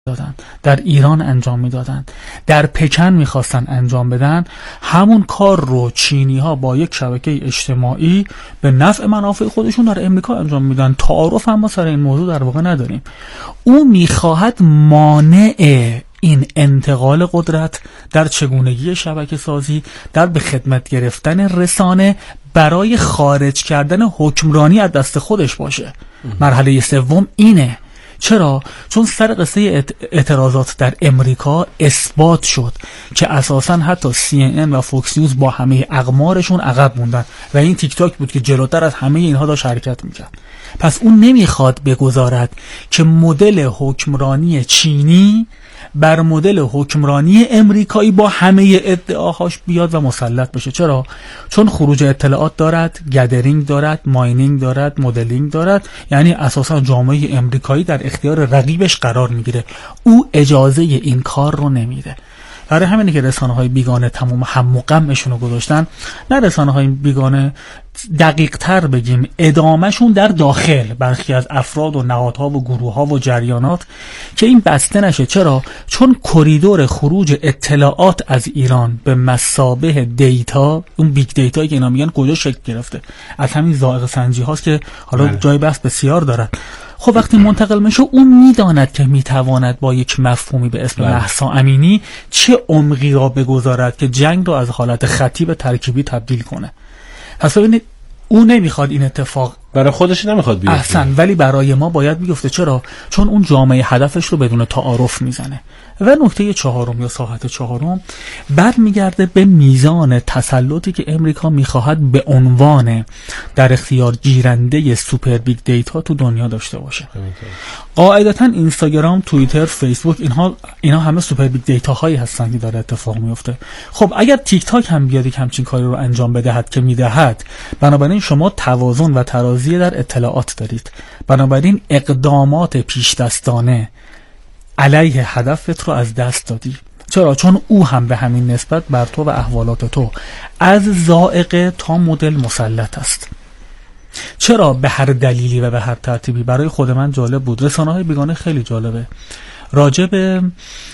دادن، در ایران انجام میدادن، در پکن میخواستن انجام بدن، همون کار رو چینی ها با یک شبکه اجتماعی به نفع منافع خودشون در امریکا انجام میدن. تعارف هم ما سر این موضوع در واقع نداریم. او میخواهد مانع این انتقال قدرت در چگونگی شبکه سازی، در به خدمت گرفتن رسانه برای خارج کردن حکمرانی از دست خودش باشه. مرحله سوم اینه. چرا؟ چون سر قصه اعتراضات در امریکا اثبات شد که اساساً حتی CNN و فوکس نیوز با همه اقمارشون عقب موندن و این تیک تاک بود که جلوتر از همه اینها داشت حرکت میکرد. پس اون نمیخواد بگذارد که مدل حکمرانی چینی بر مدل حکمرانی امریکایی با همه ادعاهاش بیاد و مسلط بشه. چرا؟ چون خروج اطلاعات دارد، گدرینگ دارد، ماینینگ دارد، مدلینگ دارد، یعنی اساسا جامعه امریکایی در اختیار رقیبش قرار میگیره. او اجازه این کار رو نمیده. برای همینه که رسانه‌های بیگانه تمام هم و غمشون رو گذاشتن. نه رسانه‌های بیگانه، دقیق تر بگیم ادامهشون در داخل برخی از افراد و نهادها و گروه‌ها و جریانات که این بسته نشه. چرا؟ چون کریدور خروج اطلاعات از ایران به مثابه دیتا، اون بیگ دیتایی که اینا میگن، کجا شکل گرفته؟ از همین ذائقه سنجی هاست که حالا جای بحث بسیار دارد. خب وقتی منتقل میشه اون میداند که میتواند با یک مفهومی به اسم مهسا امینی چه عمقی را بگذارد که جنگ رو از حالت خطی به ترکیبی تبدیل کنه. پس ببینید اون نمیخواد این اتفاق برای خودش نمیخواد بیفته. احسن، ولی برای ما باید بیفته. چرا؟ چون اون جامعه هدفش رو بدون تعارف میزنه. و نکته چهارم یا ساحت چهارم بعد میگرده به میزان تسلطی که امریکا میخواهد به عنوان در اختیار گیرنده سوپر بیگ دیتا تو دنیا داشته باشه. قاعدتا اینستاگرام، توییتر، فیسبوک، اینا همه سوپر بیگ دیتا هایی هستن که داره اتفاق میفته. خب اگر تیک تاک هم بیاد که همچین کاری رو انجام بدهد که میدهد، بنابراین شما توازن و ترازی در اطلاعات دارید. بنابراین اقدامات پیش دستانه علیه هدفت رو از دست دادی. چرا؟ چون او هم به همین نسبت بر تو و احوالات تو از ذائقه تا مدل مسلط است. چرا؟ به هر دلیلی و به هر ترتیبی. برای خود من جالب بود، رسانه‌های بیگانه خیلی جالبه، راجع به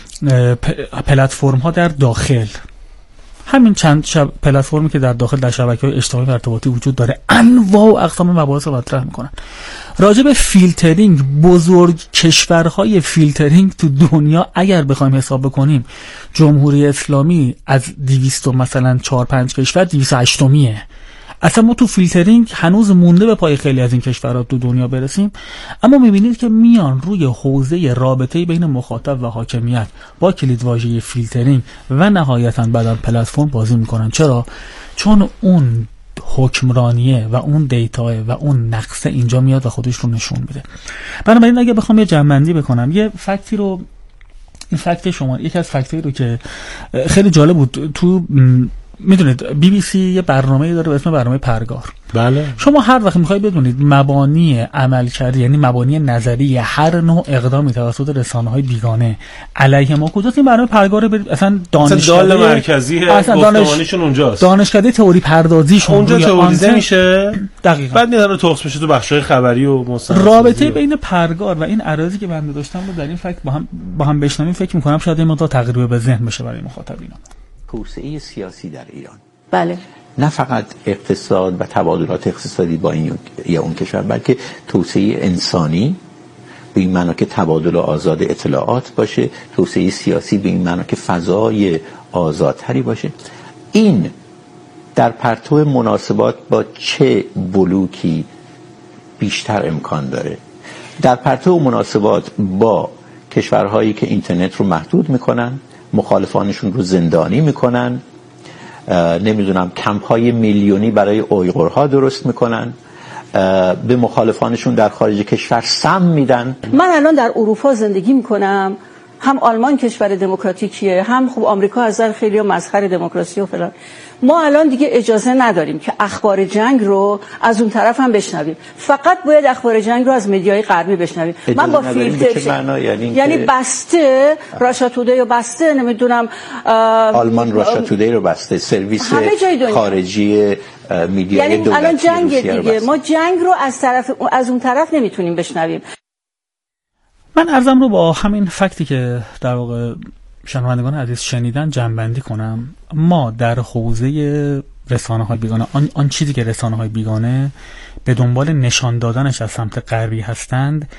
پلتفرم ها در داخل، همین چند پلتفرمی که در داخل در شبکه‌های اجتماعی و ارتباطی وجود داره، انواع و اقسام مباحث رو مطرح میکنن. راجع به فیلترینگ، بزرگ کشورهای فیلترینگ تو دنیا اگر بخوایم حساب بکنیم، جمهوری اسلامی از 200 مثلا 4-5 کشور 208میه. اصلا ما تو فیلترینگ هنوز مونده به پای خیلی از این کشورها تو دنیا برسیم. اما میبینید که میان روی حوزه رابطه بین مخاطب و حاکمیت با کلیدواژه فیلترینگ و نهایتاً بعداً پلتفرم بازی میکنن. چرا؟ چون اون حکمرانیه و اون دیتاه و اون نقصه اینجا میاد و خودش رو نشون میده. بنابراین اگه بخوام یه جمع‌بندی بکنم، یه فکتی رو، این فکت شما، یکی از فکتایی رو که خیلی جالب بود، تو میدونید BBC یه برنامه‌ای داره به اسم برنامه پرگار. بله. شما هر وقت میخواید بدونید مبانی عملکردی، یعنی مبانی نظری هر نوع اقدامی توسط رسانه‌های بیگانه علیه ما کجاست، این برنامه پرگار برید. اصلا دانشکده مرکزی گفتمانیشون اونجاست، دانشکده تئوری پردازیشون اونجا تئوریزه میشه دقیقاً، بعد میاد تخص میشه تو بخش‌های خبری و مستند. رابطه بین پرگار و این عرضی که بنده داشتم رو در این فکت با هم بشنویم، فکر می‌کنم شاید این مقدار تقریبا به ذهن بشه برای مخاطبینان. توسعه سیاسی در ایران، بله، نه فقط اقتصاد و تبادلات اقتصادی با این یا اون کشور، بلکه توسعه انسانی به این معنی که تبادل آزاد اطلاعات باشه، توسعه سیاسی به این معنی که فضای آزادتری باشه. این در پرتو مناسبات با چه بلوکی بیشتر امکان داره؟ در پرتو مناسبات با کشورهایی که اینترنت رو محدود میکنن، مخالفانشون رو زندانی میکنن، نمیدونم کمپ‌های میلیونی برای اویغورها درست میکنن، به مخالفانشون در خارج کشور سم میدن. من الان در اروپا زندگی میکنم، هم آلمان کشور دموکراتیکیه، هم خب آمریکا از نظر خیلی مظهر دموکراسی و فلان. ما الان دیگه اجازه نداریم که اخبار جنگ رو از اون طرف هم بشنویم. فقط باید اخبار جنگ رو از مدیای غربی بشنویم. من با فیلتر یعنی بسته راشا تودی رو بسته، نمیدونم آلمان راشا تودی رو بسته، سرویس خارجی میدیای یعنی الان جنگ دیگه، ما جنگ رو از اون طرف نمیتونیم بشنویم. من عرضم رو با همین فکتی که در واقع شنوندگان عزیز شنیدن جمع‌بندی کنم. ما در حوزه رسانه‌های بیگانه، آن چیزی که رسانه‌های بیگانه به دنبال نشان دادنش از سمت غربی هستند،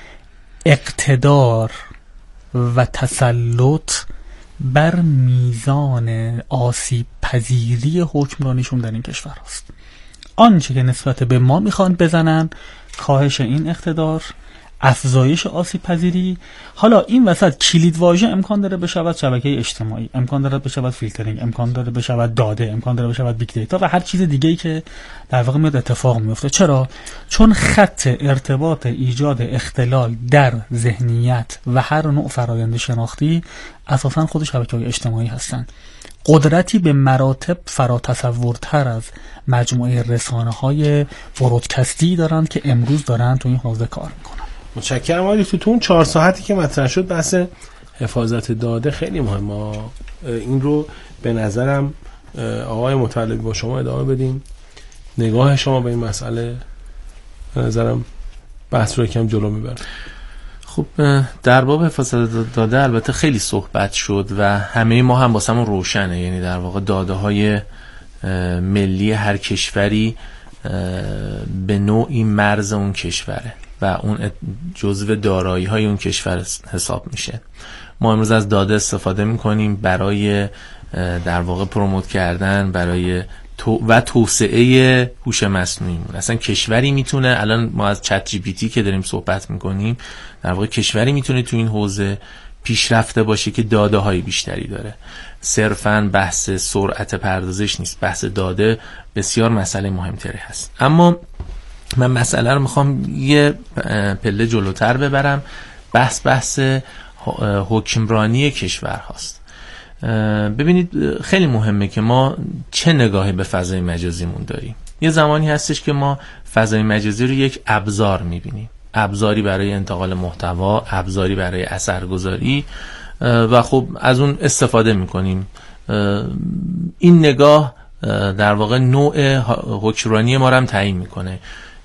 اقتدار و تسلط بر میزان آسیب پذیری حکمرانیشون در این کشور است. آنچه که نسبت به ما میخوان بزنن، کاهش این اقتدار، افزایش آسیب پذیری. حالا این وسط کلید واژه امکان داره بشود شبکه اجتماعی، امکان داره بشود فیلترینگ، امکان داره بشود داده، امکان داره بشود بیگ دیتا و هر چیز دیگه‌ای که در واقع میاد اتفاق میفته. چرا؟ چون خط ارتباط ایجاد اختلال در ذهنیت و هر نوع فرآیند شناختی اساساً خود شبکه‌های اجتماعی هستند. قدرتی به مراتب فراتصورتر از مجموعه رسانه‌های برودکستی دارند که امروز دارن تو این حوزه کار میکنن. متشکرم. ولی تو اون 4 ساعتی که مطرح شد بحث حفاظت داده خیلی مهمه. این رو به نظرم آقای مطلبی با شما ادامه بدیم. نگاه شما به این مسئله به نظرم بحث رو یکم جلو میبره. خب در باب حفاظت داده البته خیلی صحبت شد و همه ما هم واسمون روشنه، یعنی در واقع داده های ملی هر کشوری به نوعی مرز اون کشوره و اون جزو دارایی های اون کشور حساب میشه. ما امروز از داده استفاده میکنیم برای در واقع پروموت کردن، برای و توسعه هوش مصنوعی. اصلا کشوری میتونه، الان ما از چت جی پی تی که داریم صحبت میکنیم، در واقع کشوری میتونه تو این حوزه پیشرفته باشه که داده های بیشتری داره. صرفاً بحث سرعت پردازش نیست، بحث داده بسیار مسئله مهمتری هست. اما من مسئله رو میخوام یه پله جلوتر ببرم. بحث حکمرانی کشور هاست. ببینید خیلی مهمه که ما چه نگاهی به فضای مجازیمون داریم. یه زمانی هستش که ما فضای مجازی رو یک ابزار میبینیم، ابزاری برای انتقال محتوا، ابزاری برای اثرگذاری و خب از اون استفاده میکنیم. این نگاه در واقع نوع حکمرانی ما رو هم تعیین میکنه.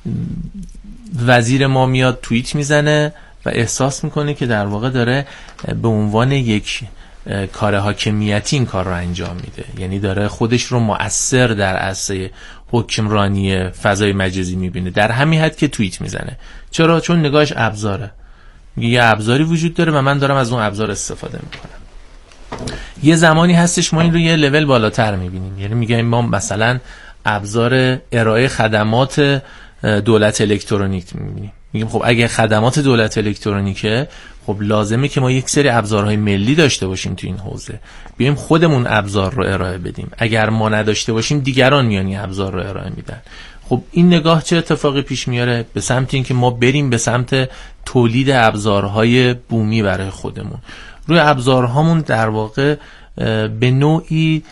وزیر ما میاد توییت میزنه و احساس میکنه که در واقع داره به عنوان یک کار حاکمیتی این کار رو انجام میده، یعنی داره خودش رو مؤثر در عرصه حکمرانی فضای مجازی میبینه، در همین حد که توییت میزنه. چرا؟ چون نگاهش ابزاره، میگه یه ابزاری وجود داره و من دارم از اون ابزار استفاده میکنم. یه زمانی هستش ما این رو یه لول بالاتر میبینیم، یعنی میگه ما مثلا ابزار ارائه خدمات دولت الکترونیک میبینیم. میگیم خب اگه خدمات دولت الکترونیکه، خب لازمه که ما یک سری ابزارهای ملی داشته باشیم تو این حوزه، بیایم خودمون ابزار رو ارائه بدیم. اگر ما نداشته باشیم دیگران میان این ابزار رو ارائه میدن. خب این نگاه چه اتفاقی پیش میاره؟ به سمت این که ما بریم به سمت تولید ابزارهای بومی برای خودمون. روی ابزارهامون در واقع به نوعی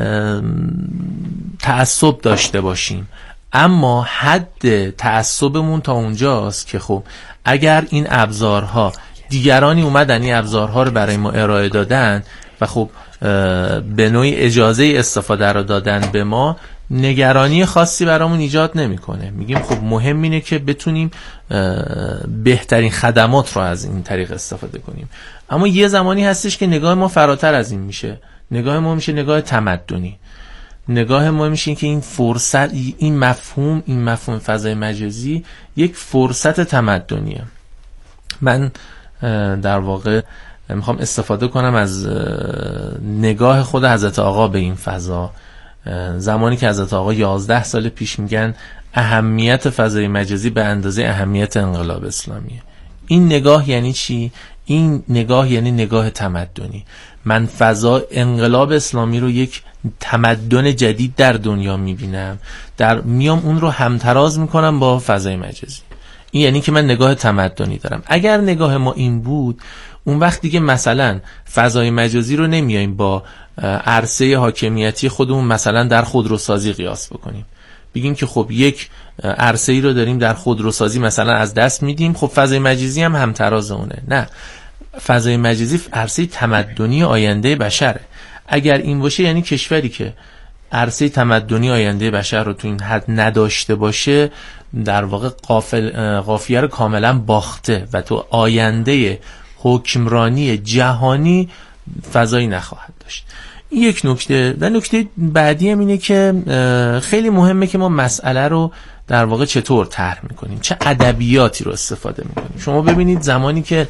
تعصب داشته باشیم، اما حد تعصبمون تا اونجاست که خب اگر این ابزارها دیگرانی اومدن این ابزارها رو برای ما ارائه دادن و خب به نوعی اجازه استفاده رو دادن به ما، نگرانی خاصی برامون ایجاد نمیکنه. میگیم خب مهم اینه که بتونیم بهترین خدمات رو از این طریق استفاده کنیم. اما یه زمانی هستش که نگاه ما فراتر از این میشه. نگاه ما میشه نگاه تمدنی. نگاه ما میشه این که این فرصت، این مفهوم فضای مجازی یک فرصت تمدنیه. من در واقع میخوام استفاده کنم از نگاه خود حضرت آقا به این فضا. زمانی که حضرت آقا 11 سال پیش میگن اهمیت فضای مجازی به اندازه اهمیت انقلاب اسلامیه. این نگاه یعنی چی؟ این نگاه یعنی نگاه تمدنی. من فضا انقلاب اسلامی رو یک تمدن جدید در دنیا میبینم، میام اون رو همتراز میکنم با فضای مجازی. این یعنی که من نگاه تمدنی دارم. اگر نگاه ما این بود، اون وقت دیگه مثلا فضای مجازی رو نمیایم با عرصه حاکمیتی خودمون مثلا در خودروسازی قیاس بکنیم، بگیم که خب یک عرصه ای رو داریم در خودروسازی مثلا از دست میدیم، خب فضای مجازی هم همتراز اونه. نه، فضای مجازی عرصه تمدنی آینده بشره. اگر این باشه یعنی کشوری که عرصه تمدنی آینده بشر رو تو این حد نداشته باشه در واقع قافیه رو کاملا باخته و تو آینده حکمرانی جهانی فضایی نخواهد داشت. این یک نکته. و نکته بعدی هم اینه که خیلی مهمه که ما مسئله رو در واقع چطور طرح میکنیم، چه ادبیاتی رو استفاده میکنیم. شما ببینید زمانی که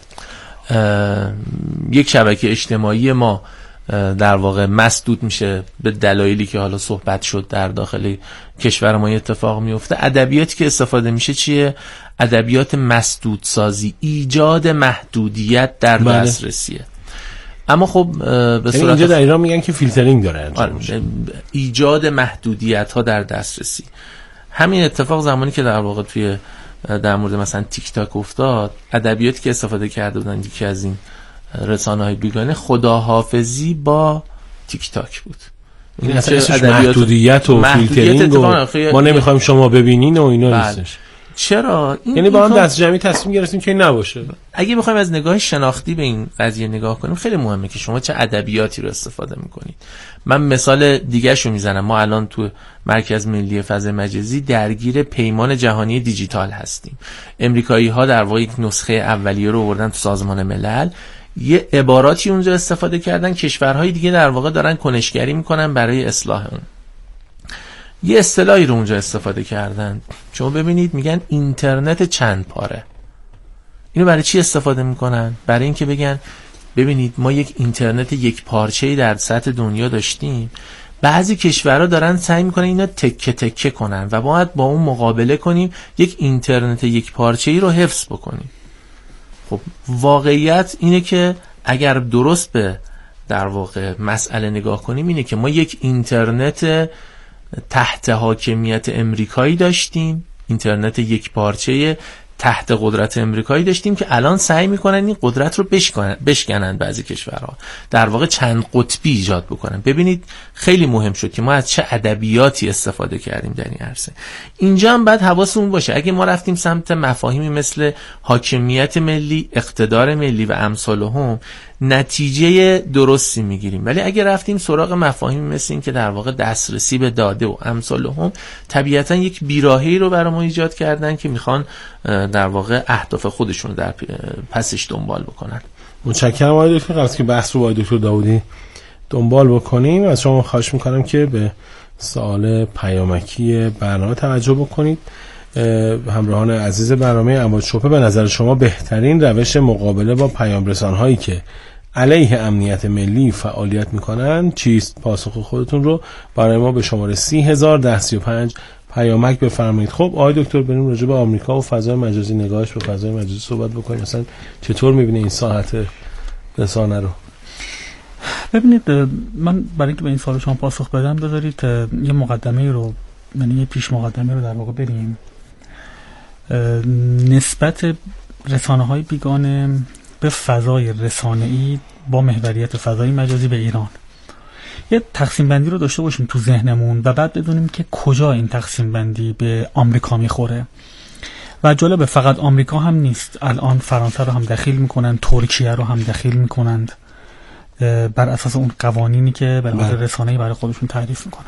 یک شبکه اجتماعی ما در واقع مسدود میشه به دلایلی که حالا صحبت شد در داخل کشور ما اتفاق میفته، ادبیاتی که استفاده میشه چیه؟ ادبیات مسدود سازی، ایجاد محدودیت در دسترسیه. اما خب به صورت اینجا در ایران میگن که فیلترینگ داره انجام میشه، ایجاد محدودیت ها در دسترسی. همین اتفاق زمانی که در واقع توی در مورد مثلا تیک تاک افتاد، ادبیاتی که استفاده کرده بودن یکی از این رسانه‌های بیگانه خداحافظی با تیک تاک بود. این اصلا محدودیت و فیلترینگ و ما نمیخوایم شما ببینین و اینا نیستش. چرا؟ یعنی با هم دست جمعی تصمیم گرفتیم که این نباشه. اگه بخوایم از نگاه شناختی به این قضیه نگاه کنیم، خیلی مهمه که شما چه ادبیاتی رو استفاده میکنید. من مثال دیگه شو میزنم. ما الان تو مرکز ملی فضای مجازی درگیر پیمان جهانی دیجیتال هستیم. امریکایی ها در واقع یک نسخه اولیه رو آوردن تو سازمان ملل، یه عباراتی اونجا استفاده کردن، کشورهای دیگه در واقع دارن کنشگری میکنن برای اصلاح اون. یه اصطلاحی رو اونجا استفاده کردن، شما ببینید میگن اینترنت چند پاره. اینو برای چی استفاده میکنن؟ برای اینکه بگن ببینید ما یک اینترنت یک پارچه‌ای در سطح دنیا داشتیم، بعضی کشورها دارن سعی میکنن اینا تکه تکه کنن و باید با اون مقابله کنیم، یک اینترنت یک پارچه‌ای رو حفظ بکنیم. خب واقعیت اینه که اگر درست به در واقع مسئله نگاه کنیم، اینه که ما یک اینترنت تحت حاکمیت امریکایی داشتیم، اینترنت یک پارچه تحت قدرت امریکایی داشتیم که الان سعی میکنن این قدرت رو بشکنن بعضی کشورها، در واقع چند قطبی ایجاد بکنن. ببینید خیلی مهم شد که ما از چه ادبیاتی استفاده کردیم در این عرصه. اینجا هم باید حواسمون باشه اگه ما رفتیم سمت مفاهیمی مثل حاکمیت ملی، اقتدار ملی و امثالهم، نتیجه درستی میگیریم. ولی اگه رفتیم سراغ مفاهیمی مثل این که در واقع دسترسی به داده و امثالهم، طبیعتا یک بیراهه‌ای رو برای ما ایجاد کردن که میخوان در واقع اهداف خودشون در پسش دنبال بکنن. متشکرم آقای دکتر. قبل از که بحث رو با دکتر داودی دنبال بکنیم، از شما خواهش میکنم که به سوال پیامکی برنامه توجه بکنید. همراهان عزیز برنامه امواج شبهه، به نظر شما بهترین روش مقابله با پیام رسان‌هایی که علیه امنیت ملی فعالیت میکنن چیست؟ پاسخ خودتون رو برای ما به شماره 30,1035 پیامک بفرمایید. خب آقای دکتر، بریم راجع به آمریکا و فضای مجازی، نگاهش به فضای مجازی صحبت بکنیم. مثلا چطور میبینه این ساحت رسانه رو؟ ببینید، من برای اینکه به این سوال شما پاسخ بدم بذارید یه مقدمه رو، یعنی یه پیش مقدمه رو در واقع بریم. نسبت رسانه‌های بیگانه به فضای رسانه‌ای با محوریت فضای مجازی به ایران، یه تقسیم بندی رو داشته باشیم تو ذهنمون و بعد بدونیم که کجا این تقسیم بندی به آمریکا میخوره. و جالبه فقط آمریکا هم نیست، الان فرانسه رو هم دخیل میکنن، ترکیه رو هم دخیل میکنند بر اساس اون قوانینی که به لحاظ رسانه‌ای برای خودشون تعریف میکنن.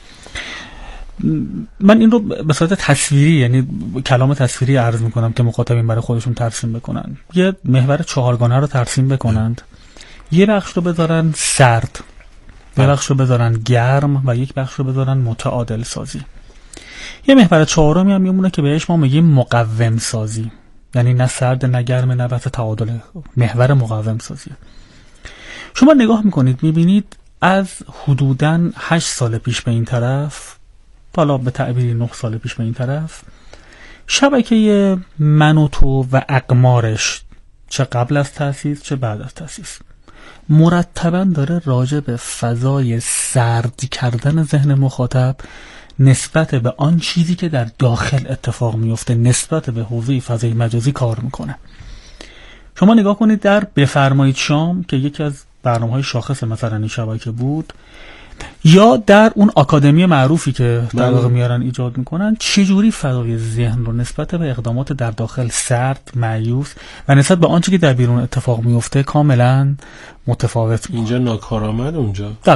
من این رو به صورت تصویری، یعنی کلام تصویری عرض میکنم که مخاطبین برای خودشون ترسیم بکنن. یه محور چهارگانه رو ترسیم بکنند، یه بخش رو بذارن سرد، یه بخش رو بذارن گرم و یک بخش رو بذارن متعادل سازی. یه محور چهارمی هم میمونه که بهش ما میگیم مقوم سازی، یعنی نه سرد نه گرم نه وسط تعادل، محور مقوم سازی. شما نگاه میکنید میبینید از حدوداً 8 سال پیش به این طرف، حالا به تعبیری 9 سال پیش به این طرف، شبکه من و تو و اقمارش، چه قبل از تأسیس چه بعد از تأسیس، مرتباً داره راجع به فضای سرد کردن ذهن مخاطب نسبت به آن چیزی که در داخل اتفاق میفته، نسبت به حوزه فضای مجازی کار میکنه. شما نگاه کنید در بفرمایید شام که یکی از برنامه‌های شاخص مثلا این شبکه بود، یا در اون آکادمی معروفی که در واقع میارن ایجاد میکنن، چجوری فضای ذهن رو نسبت به اقدامات در داخل سرد، مایوس و نسبت به آنچه که در بیرون اتفاق میفته کاملا متفاوت میکنن. اینجا ناکارآمد، اونجا دقیقاً.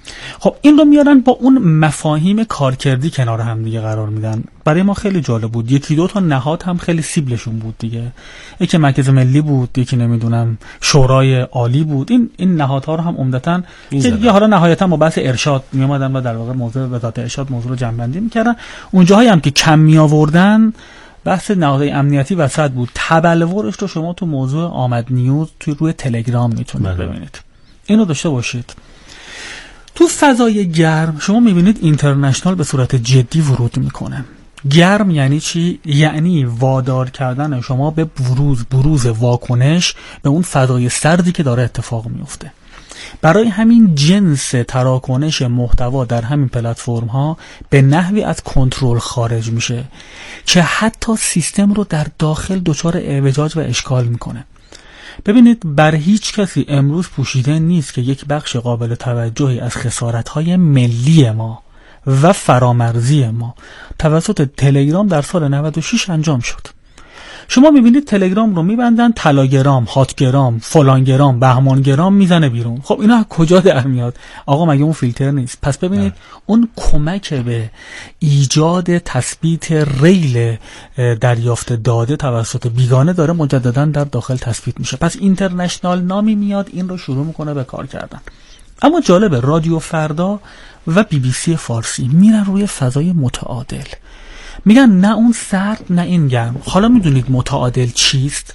خب این رو میارن با اون مفاهیم کارکردی کنار هم دیگه قرار میدن. برای ما خیلی جالب بود. یکی دو تا نهاد هم خیلی سیبلشون بود دیگه. یکی مرکز ملی بود، یکی نمیدونم شورای عالی بود. این نهادها رو هم عمدتاً که دیگه حالا نهایتاً با بحث ارشاد می اومدن و در واقع موضوع وزارت ارشاد موضوع رو جمع‌بندی میکردن. اونجاهایی هم که کم می آوردن بحث نهادهای امنیتی وسط بود. تبلورش رو شما تو موضوع آمد نیوز توی روی تلگرام میتونید ببینید. اینو داشته باشید. تو فضای گرم شما میبینید اینترنشنال به صورت جدی ورود میکنه. گرم یعنی چی؟ یعنی وادار کردن شما به بروز واکنش به اون فضای سردی که داره اتفاق میفته. برای همین جنس تراکنش محتوا در همین پلتفرم ها به نحوی از کنترل خارج میشه که حتی سیستم رو در داخل دچار اعوجاج و اشکال میکنه. ببینید بر هیچ کسی امروز پوشیده نیست که یک بخش قابل توجهی از خسارت‌های ملی ما و فرامرزی ما توسط تلگرام در سال 96 انجام شد. شما میبینید تلگرام رو میبندن تلاگرام، هاتگرام، فلانگرام، بهمانگرام میزنه بیرون. خب اینا کجا در میاد؟ آقا مگه اون فیلتر نیست؟ پس ببینید اون کمک به ایجاد تثبیت ریل دریافت داده توسط بیگانه داره مجددا در داخل تثبیت میشه. پس اینترنشنال نامی میاد این رو شروع میکنه به کار کردن. اما جالبه رادیو فردا و BBC فارسی میرن روی فضای متعادل، میگن نه اون سرد نه این گرم. حالا میدونید متعادل چیست؟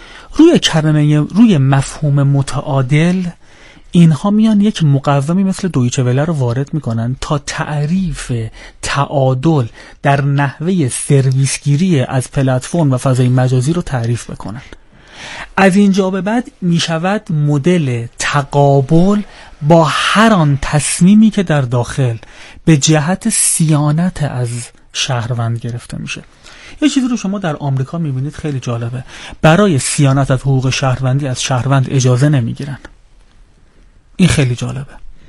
روی مفهوم متعادل اینها میان یک مقومی مثل دویچه وله رو وارد میکنن تا تعریف تعادل در نحوه سرویسگیری از پلتفرم و فضای مجازی رو تعریف بکنن. از اینجا به بعد میشود مدل تقابل با هر آن تصمیمی که در داخل به جهت صیانت از شهروند گرفته میشه. یه چیزی رو شما در آمریکا میبینید خیلی جالبه. برای صیانت از حقوق شهروندی از شهروند اجازه نمیگیرن. این خیلی جالبه.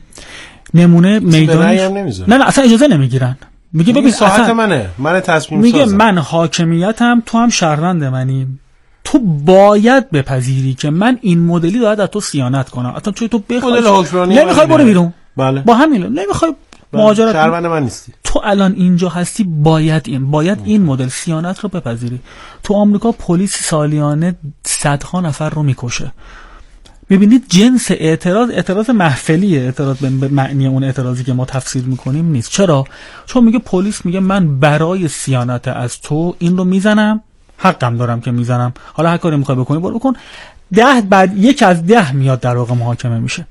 نمونه میدانش نه اصلا اجازه نمیگیرن. میگه ببین ساعت من تصمیم میگه سازم. من حاکمیتم، تو هم شهروند منی، تو باید بپذیری که من این مدلی باید از تو صیانت کنم. اصلا چون تو بخوای نمیخوای برو بیرون. بله. با همین نمیخوای مهاجرت شهروند من نیستی. تو الان اینجا هستی، باید این مدل صیانت رو بپذیری. تو آمریکا پلیس سالیانه صدها نفر رو میکشه. ببینید جنس اعتراض محفلیه، اعتراض به معنی اون اعتراضی که ما تفسیر میکنیم نیست. چرا؟ چون میگه پلیس میگه من برای صیانت از تو این رو میزنم، حقم دارم که میزنم، حالا هر کاری میخوای بکنی برو بکن. 10 بعد 1 از 10 میاد در واقع محاکمه میشه.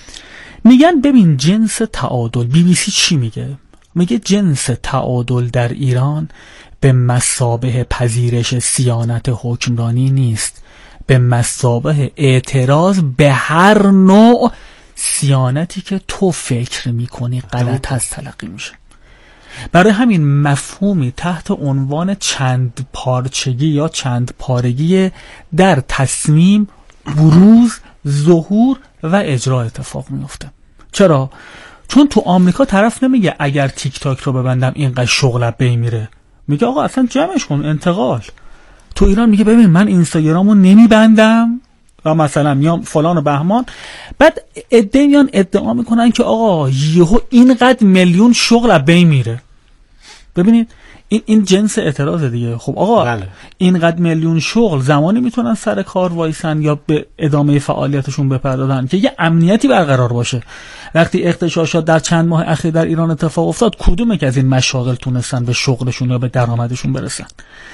میگن ببین جنس تعادل، BBC چی میگه؟ میگه جنس تعادل در ایران به مثابه پذیرش صیانت حکمرانی نیست، به مثابه اعتراض به هر نوع صیانتی که تو فکر میکنی غلط از تلقی میشه. برای همین مفهومی تحت عنوان چند پارچگی یا چند پارگی در تصمیم، بروز، ظهور و اجرا اتفاق میفته. چرا؟ چون تو آمریکا طرف نمیگه اگر تیک تاک رو ببندم اینقدر شغل بی میره، میگه آقا اصلا جمعش کن، انتقال. تو ایران میگه ببین من اینستاگرامو نمیبندم و مثلا میام فلان و بهمان، بعد میان ادعا میکنن که آقا یهو اینقدر میلیون شغل بی میره. ببینید این جنس اعتراض دیگه. خب آقا بله. اینقدر میلیون شغل زمانی میتونن سر کار وایسن یا به ادامه فعالیتشون بپردازن که یه امنیتی برقرار باشه. وقتی اغتشاشات در چند ماه اخیر در ایران اتفاق افتاد، کدوم که از این مشاغل تونستن به شغلشون یا به درآمدشون برسن؟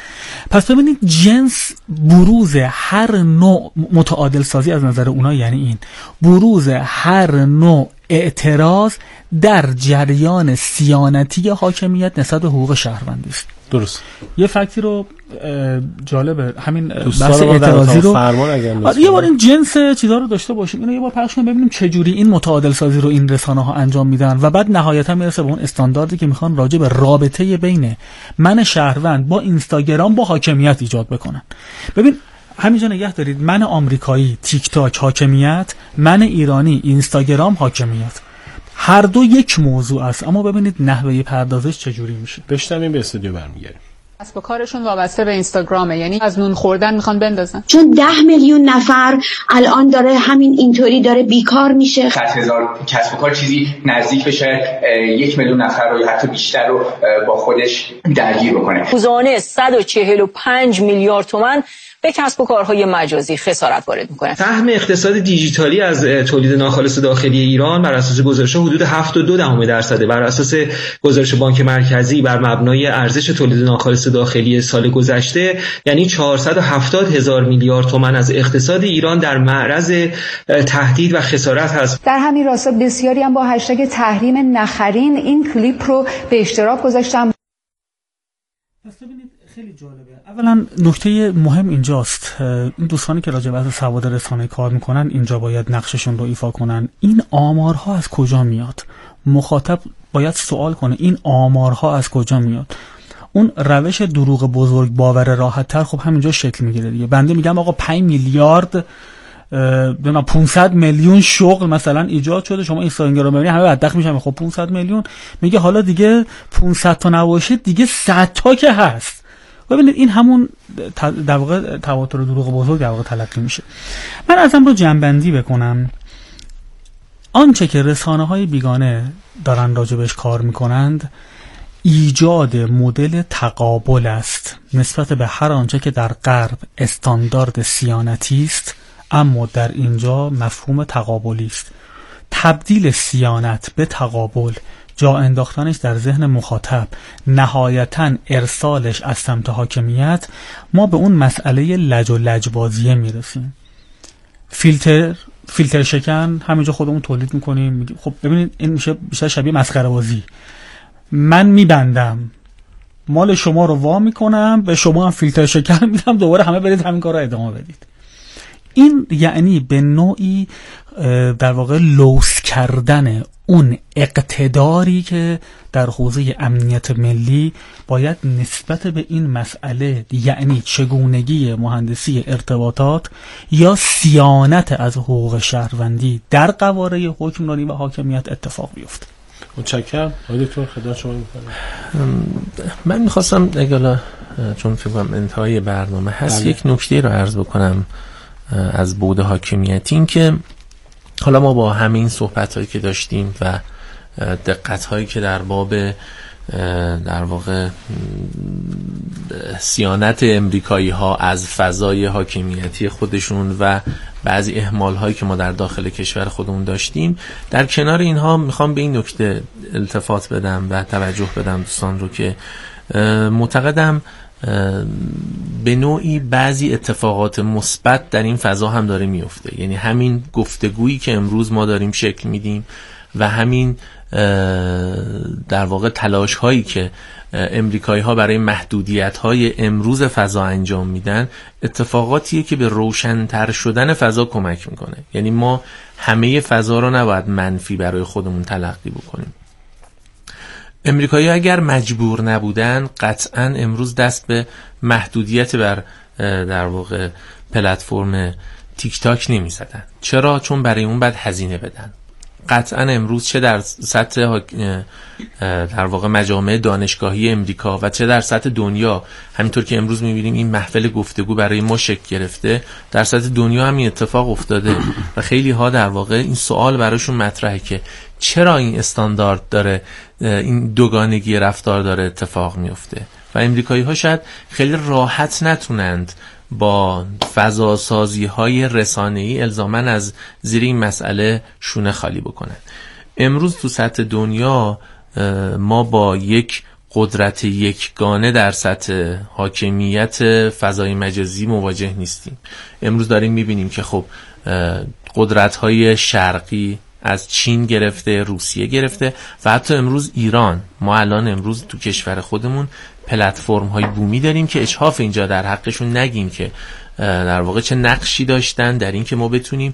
پس ببینید جنس بروز هر نوع متعادل سازی از نظر اونا یعنی این بروز هر نوع اعتراض در جریان صیانتی حاکمیت نسبت به حقوق شهروندی است. درست. یه فکتی رو جالبه همین بحث اعتراضی رو یه بار این جنس چیزا رو داشته باشیم، اینو یه بار پخش کنیم ببینیم چه جوری این متعادل سازی رو این رسانه ها انجام میدن و بعد نهایتا میرسه به اون استانداردی که میخوان راجع به رابطه بین من شهروند با اینستاگرام با حاکمیت ایجاد بکنن. ببین همینجا نگه دارید، من آمریکایی تیک تاک حاکمیت، من ایرانی اینستاگرام حاکمیت، هر دو یک موضوع است، اما ببینید نحوه پردازش چجوری میشه. بشتم این به استودیو برمیگردیم. کسب و کارشون وابسته به اینستاگرامه، یعنی از نون خوردن میخوان بندازن. چون 10 میلیون نفر الان داره اینطوری داره بیکار میشه. 100,000 کسب و کار چیزی نزدیک بشه 1 میلیون نفر رو حتی بیشتر رو با خودش درگیر بکنه. روزانه 145 میلیارد تومان به کسب و کارهای مجازی خسارت وارد میکنه. سهم اقتصاد دیجیتالی از تولید ناخالص داخلی ایران بر اساس گزارش‌ها حدود 7.2% بر اساس گزارش بانک مرکزی بر مبنای ارزش تولید ناخالص داخلی سال گذشته، یعنی 470,000 میلیارد تومان از اقتصاد ایران در معرض تهدید و خسارت هست. در همین راستا بسیاری هم با هشتگ تحریم نخرین این کلیپ رو به اشتراک گذاشتن. خیلی جالبه. اولا نکته مهم اینجاست، این دوستانی که راجع به سواد رسانه کار میکنن اینجا باید نقششون رو ایفا کنن. این آمارها از کجا میاد؟ مخاطب باید سوال کنه این آمارها از کجا میاد؟ اون روش دروغ بزرگ باور راحت تر خب همینجا شکل میگیره دیگه. بنده میگم آقا 5 میلیارد 500 میلیون شغل مثلا ایجاد شده، شما اینستاگرام ببینید همه بدبخت میشن. خب 500 میلیون میگه حالا دیگه 500 تا نباشه دیگه 100 تا که هست. ببینید این همون در واقع تواتر دروغ بزرگ در واقع تلقی میشه. من ازم رو جنبندی بکنم، آنچه که رسانه‌های بیگانه دارن راجبش کار میکنند ایجاد مدل تقابل است نسبت به هر آنچه که در غرب استاندارد صیانتی است، اما در اینجا مفهوم تقابلی است. تبدیل صیانت به تقابل، جا انداختنش در ذهن مخاطب، نهایتاً ارسالش از سمت حاکمیت، ما به اون مسئله لج و لجبازیه میرسیم. فیلتر شکن همینجا خودمون تولید میکنیم. خب ببینید این میشه بیشتر شبیه مسخره بازی. من میبندم مال شما رو وا میکنم، به شما هم فیلتر شکن میدم، دوباره همه برید همین کار رو ادامه بدید. این یعنی به نوعی در واقع لوث کردن اون اقتداری که در حوزه امنیت ملی باید نسبت به این مسئله، یعنی چگونگی مهندسی ارتباطات یا صیانت از حقوق شهروندی در قواره حکمرانی و حاکمیت اتفاق بیفته. متشکرم. آقای دکتر خدمت شما می‌کنم. من می‌خواستم اگه چون فکر کنم انتهای برنامه هست یک نکته رو عرض بکنم از بعد حاکمیتی، این که حالا ما با همین صحبت‌هایی که داشتیم و دقت‌هایی که در باب در واقع صیانت امریکایی‌ها از فضای حاکمیتی خودشون و بعضی اهمال‌هایی که ما در داخل کشور خودمون داشتیم، در کنار اینها میخوام به این نکته التفات بدم و توجه بدم دوستان رو که معتقدم به نوعی بعضی اتفاقات مثبت در این فضا هم داره میفته. یعنی همین گفتگویی که امروز ما داریم شکل میدیم و همین در واقع تلاش هایی که امریکایی ها برای محدودیت های امروز فضا انجام میدن اتفاقاتیه که به روشن‌تر شدن فضا کمک میکنه. یعنی ما همه فضا رو نباید منفی برای خودمون تلقی بکنیم. امریکایی ها اگر مجبور نبودن قطعاً امروز دست به محدودیت بر در واقع پلتفرم تیک تاک نمی زدن. چرا؟ چون برای اون باید هزینه بدن. قطعاً امروز چه در سطح در واقع مجامع دانشگاهی امریکا و چه در سطح دنیا، همینطور که امروز می‌بینیم این محفل گفتگو برای ما شکل گرفته، در سطح دنیا هم این اتفاق افتاده و خیلی ها در واقع این سوال براشون مطرحه که چرا این استاندارد داره، این دوگانگی رفتار داره اتفاق میفته و امریکایی ها شاید خیلی راحت نتونند با فضاسازی های رسانه‌ای الزاماً از زیر این مسئله شونه خالی بکنن. امروز تو سطح دنیا ما با یک قدرت یکگانه در سطح حاکمیت فضای مجازی مواجه نیستیم. امروز داریم میبینیم که خب قدرت‌های شرقی از چین گرفته، روسیه گرفته و حتی امروز ایران، ما الان امروز تو کشور خودمون پلتفرم های بومی داریم که اجحاف اینجا در حقشون نگیم که در واقع چه نقشی داشتن در این که ما بتونیم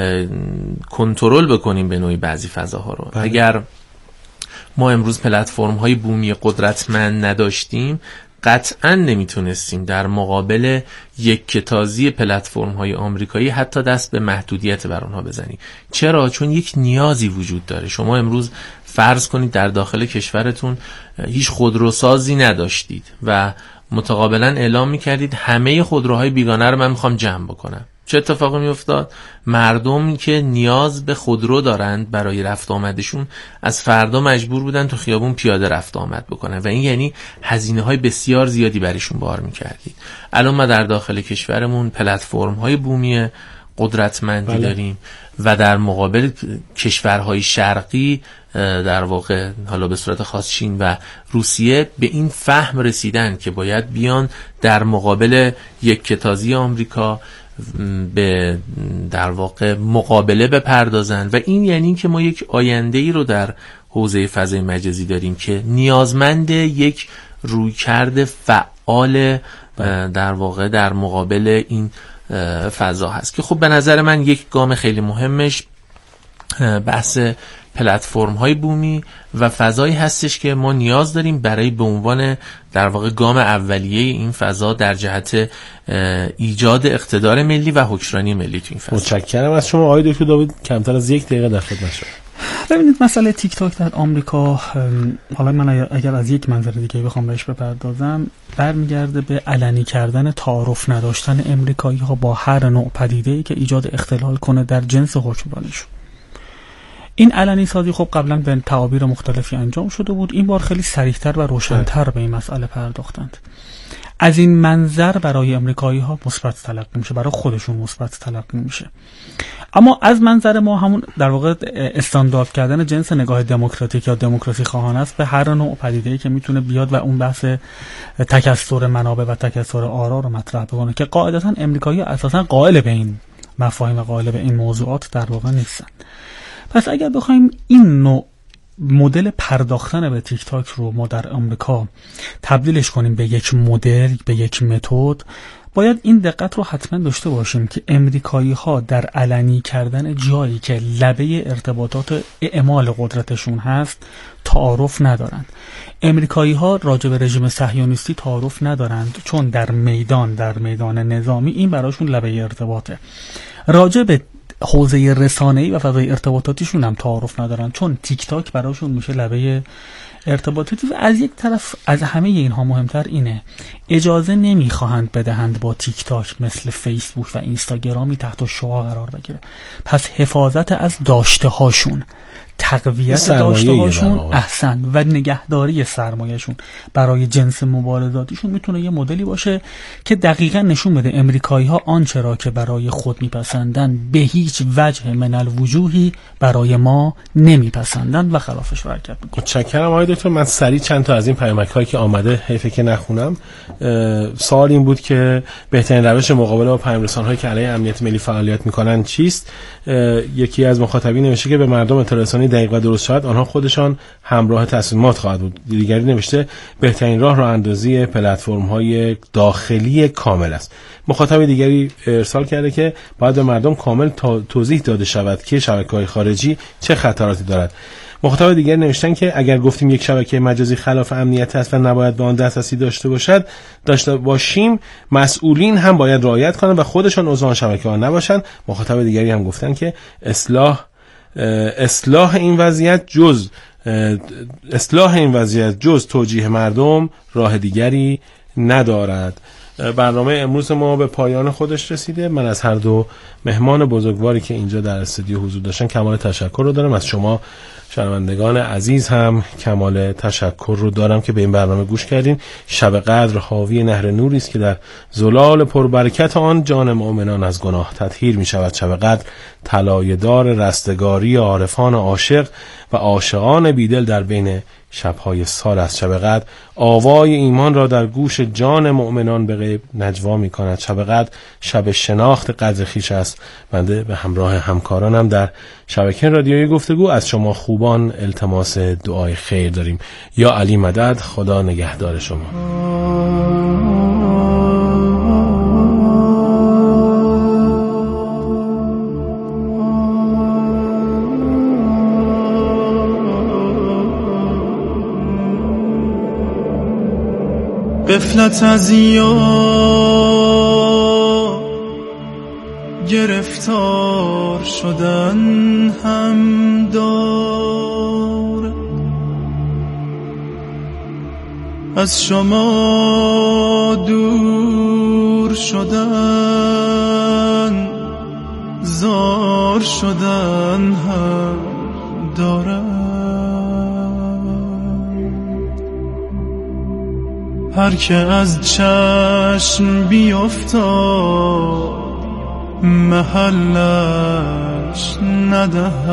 کنترل بکنیم به نوعی بعضی فضاها رو. اگر ما امروز پلتفرم های بومی قدرتمند نداشتیم قطعا نمیتونستیم در مقابل یک کتازی پلتفرم های آمریکایی حتی دست به محدودیت بر اونها بزنیم. چرا؟ چون یک نیازی وجود داره. شما امروز فرض کنید در داخل کشورتون هیچ خودروسازی نداشتید و متقابلا اعلام میکردید همه خودروهای بیگانه رو من میخوام جمع بکنم. چه اتفاقی میافتاد؟ مردمی که نیاز به خودرو دارند برای رفت آمدشون از فردا مجبور بودن تو خیابون پیاده رفت آمد بکنن و این یعنی هزینه‌های بسیار زیادی برایشون بار میکردید. الان ما در داخل کشورمون پلتفرم‌های بومی قدرتمندی داریم و در مقابل کشورهای شرقی در واقع حالا به صورت خاص چین و روسیه به این فهم رسیدن که باید بیان در مقابل یک کتازی آمریکا به در واقع مقابله بپردازن و این یعنی که ما یک آینده‌ای رو در حوزه فضای مجازی داریم که نیازمند یک رویکرد فعال در واقع در مقابل این فضا هست که خب به نظر من یک گام خیلی مهمش بحث پلتفرم های بومی و فضایی هستش که ما نیاز داریم برای به عنوان در واقع گام اولیه این فضا در جهت ایجاد اقتدار ملی و حکمرانی ملی تو این فضا. متشکرم از شما آقای دکتر داوود. کمتر از 1 دقیقه در خدمت شما. ببینید مسئله تیک تاک در آمریکا، حالا من اگر از یک منظر دیگه بخوام بهش بپردازم، برمیگرده به علنی کردن تعارف نداشتن امریکایی ها با هر نوع پدیده‌ای که ایجاد اختلال کنه در جنس حکمرانیشون. این علنی سازی خب قبلا به تعابیر مختلفی انجام شده بود، این بار خیلی صریح‌تر و روشن‌تر به این مسئله پرداختند. از این منظر برای امریکایی ها مثبت تلقی میشه، برای خودشون مثبت تلقی میشه. اما از منظر ما همون در واقع استاندارد کردن جنس نگاه دموکراتیک یا دموکراسی خواهانه است به هر نوع پدیده‌ای که میتونه بیاد و اون بحث تکثر منابع و تکثر آرا رو مطرح بکنه که قاعدتا امریکایی ها اساسا قائل به این مفاهیم و قائل به این موضوعات در واقع نیستن. پس اگر بخوایم این نوع مدل پرداختن به تیک تاک رو ما در آمریکا تبدیلش کنیم به یک مدل، به یک متد، باید این دقت رو حتما داشته باشیم که امریکایی ها در علنی کردن جایی که لبه ارتباطات اعمال قدرتشون هست تعارف ندارند. امریکایی ها راجع به رژیم صهیونیستی تعارف ندارند چون در میدان نظامی این براشون لبه ارتباطه. راجع به حوزه رسانه‌ای و فضای ارتباطاتیشون هم تعارف ندارن چون تیک تاک براشون میشه لبه ارتباطاتی. و از یک طرف از همه اینها مهمتر اینه اجازه نمیخواهند بدهند با تیک تاک مثل فیسبوک و اینستاگرامی تحت شعاع قرار بگیره. پس حفاظت از داشته هاشون، تقویت داشته هاشون احسن و نگهداری سرمایهشون برای جنس مبارزاتیشون میتونه یه مدلی باشه که دقیقا نشون بده امریکایی ها آنچه را که برای خود میپسندن به هیچ وجه من الوجوهی برای ما نمیپسندن و خلافش رو حرکت میکنن. متشکرم آقای دکتر. من سریع چند تا از این پیامک هایی که آمده حیفه که نخونم. سوال این بود که بهترین روش مقابله با پیام رسان هایی که علیه امنیت ملی فعالیت میکنن چیست؟ یکی از مخاطبین نوشته که به مردم اطلاع رسانی دقیق و درست شود آنها خودشان همراه تصمیمات خواهد بود. دیگری نوشته بهترین راه اندازی پلتفرم های داخلی کامل است. مخاطب دیگری ارسال کرده که باید به مردم کامل توضیح داده شود که شبکه‌های خارجی چه خطراتی دارد. مخاطب دیگر نوشتن که اگر گفتیم یک شبکه مجازی خلاف امنیت است و نباید به آن دسترسی داشته باشیم، مسئولین هم باید رعایت کنند و خودشان عضو آن شبکه ها نباشند. مخاطب دیگری هم گفتن که اصلاح این وضعیت جز توجیه مردم راه دیگری ندارد. برنامه امروز ما به پایان خودش رسیده. من از هر دو مهمان بزرگواری که اینجا در استودیو حضور داشتن کمال تشکر رو دارم. از شما شنوندگان عزیز هم کمال تشکر رو دارم که به این برنامه گوش کردین. شب قدر حاوی نهر نوری است که در زلال پربرکت آن جان مؤمنان از گناه تطهیر می شود. شب قدر طلایه‌دار رستگاری عارفان عاشق و عاشقان بیدل در بین شب‌های سال است. شب قدر آوای ایمان را در گوش جان مؤمنان به غیب نجوا می کند. شب قدر شب شناخت قدر خویش است. بنده به همراه همکارانم در شبکه رادیویی گفتگو از شما خوبان التماس دعای خیر داریم. یا علی مدد، خدا نگهدار شما. غفلت از یار گرفتار شدن هم دار، از شما دور شدن، زار شدن هم دارد. هر که از چشم بیفتاد محلش ندهد.